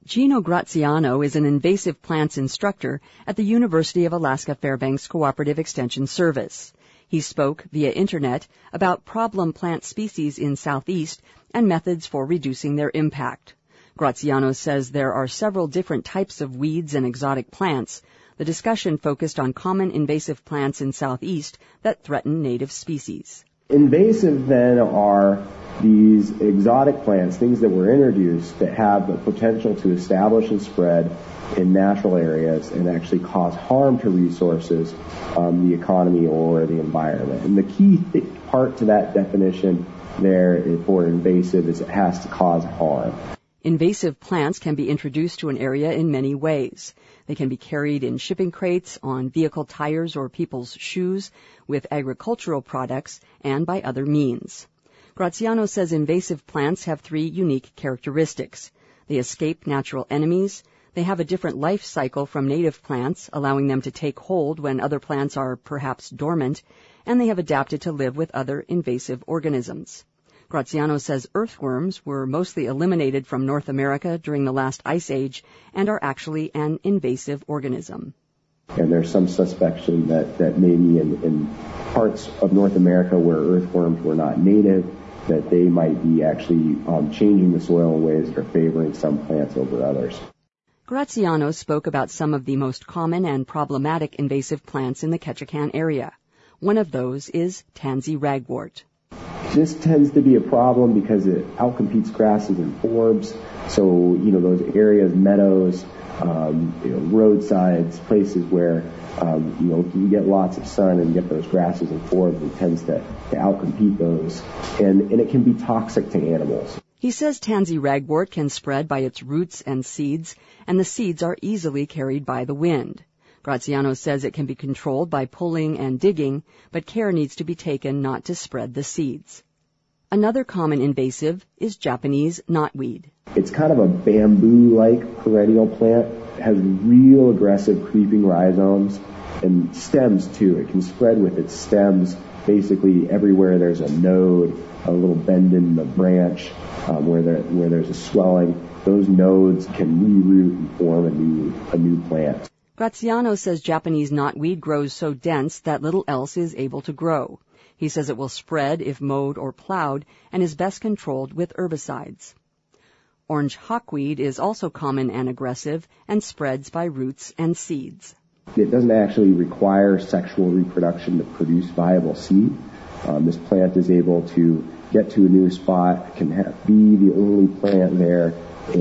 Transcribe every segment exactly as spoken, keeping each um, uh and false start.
Gino Graziano is an invasive plants instructor at the University of Alaska Fairbanks Cooperative Extension Service. He spoke via Internet about problem plant species in Southeast and methods for reducing their impact. Graziano says there are several different types of weeds and exotic plants. The discussion focused on common invasive plants in Southeast that threaten native species. Invasive, then, are these exotic plants, things that were introduced that have the potential to establish and spread in natural areas and actually cause harm to resources, um, the economy, or the environment. And the key th- part to that definition there for invasive is it has to cause harm. Invasive plants can be introduced to an area in many ways. They can be carried in shipping crates, on vehicle tires or people's shoes, with agricultural products, and by other means. Graziano says invasive plants have three unique characteristics. They escape natural enemies, they have a different life cycle from native plants, allowing them to take hold when other plants are perhaps dormant, and they have adapted to live with other invasive organisms. Graziano says earthworms were mostly eliminated from North America during the last ice age and are actually an invasive organism. And there's some suspicion that, that maybe in, in parts of North America where earthworms were not native, that they might be actually um, changing the soil in ways that are favoring some plants over others. Graziano spoke about some of the most common and problematic invasive plants in the Ketchikan area. One of those is tansy ragwort. This tends to be a problem because it outcompetes grasses and forbs. So, you know, those areas, meadows, um, you know, roadsides, places where, um, you know, you get lots of sun and get those grasses and forbs, it tends to, to outcompete those. And, and it can be toxic to animals. He says tansy ragwort can spread by its roots and seeds, and the seeds are easily carried by the wind. Graziano says it can be controlled by pulling and digging, but care needs to be taken not to spread the seeds. Another common invasive is Japanese knotweed. It's kind of a bamboo-like perennial plant. It has real aggressive creeping rhizomes and stems, too. It can spread with its stems basically everywhere there's a node, a little bend in the branch, um, where, there, where there's a swelling. Those nodes can reroot and form a new, a new plant. Graziano says Japanese knotweed grows so dense that little else is able to grow. He says it will spread if mowed or plowed and is best controlled with herbicides. Orange hawkweed is also common and aggressive and spreads by roots and seeds. It doesn't actually require sexual reproduction to produce viable seed. Um, this plant is able to get to a new spot, can have, be the only plant there,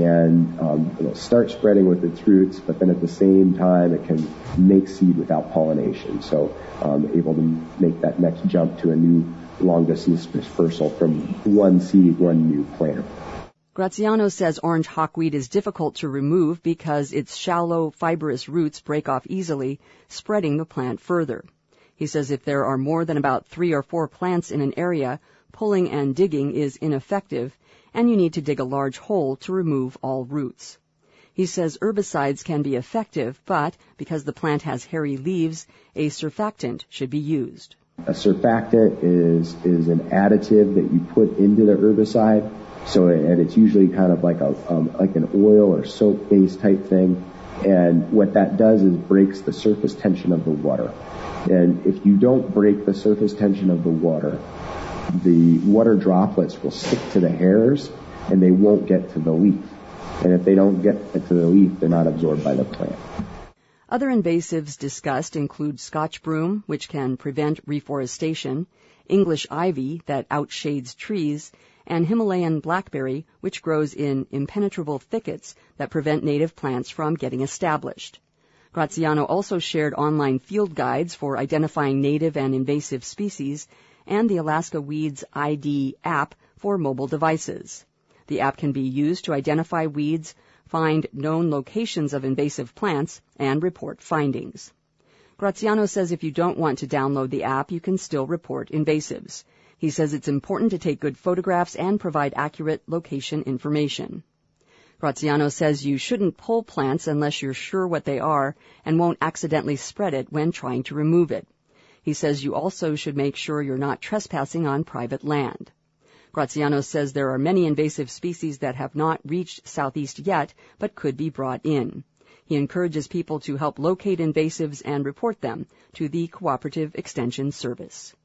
and um, it'll start spreading with its roots, but then at the same time it can make seed without pollination, so um, able to make that next jump to a new long-distance dispersal from one seed, one new plant. Graziano says orange hawkweed is difficult to remove because its shallow, fibrous roots break off easily, spreading the plant further. He says if there are more than about three or four plants in an area, pulling and digging is ineffective, and you need to dig a large hole to remove all roots. He says herbicides can be effective, but because the plant has hairy leaves, a surfactant should be used. A surfactant is is an additive that you put into the herbicide, so it, and it's usually kind of like a um, like an oil or soap-based type thing. And what that does is breaks the surface tension of the water. And if you don't break the surface tension of the water, the water droplets will stick to the hairs and they won't get to the leaf. And if they don't get to the leaf, they're not absorbed by the plant. Other invasives discussed include Scotch broom, which can prevent reforestation, English ivy that outshades trees, and Himalayan blackberry, which grows in impenetrable thickets that prevent native plants from getting established. Graziano also shared online field guides for identifying native and invasive species and the Alaska Weeds I D app for mobile devices. The app can be used to identify weeds, find known locations of invasive plants, and report findings. Graziano says if you don't want to download the app, you can still report invasives. He says it's important to take good photographs and provide accurate location information. Graziano says you shouldn't pull plants unless you're sure what they are and won't accidentally spread it when trying to remove it. He says you also should make sure you're not trespassing on private land. Graziano says there are many invasive species that have not reached Southeast yet, but could be brought in. He encourages people to help locate invasives and report them to the Cooperative Extension Service.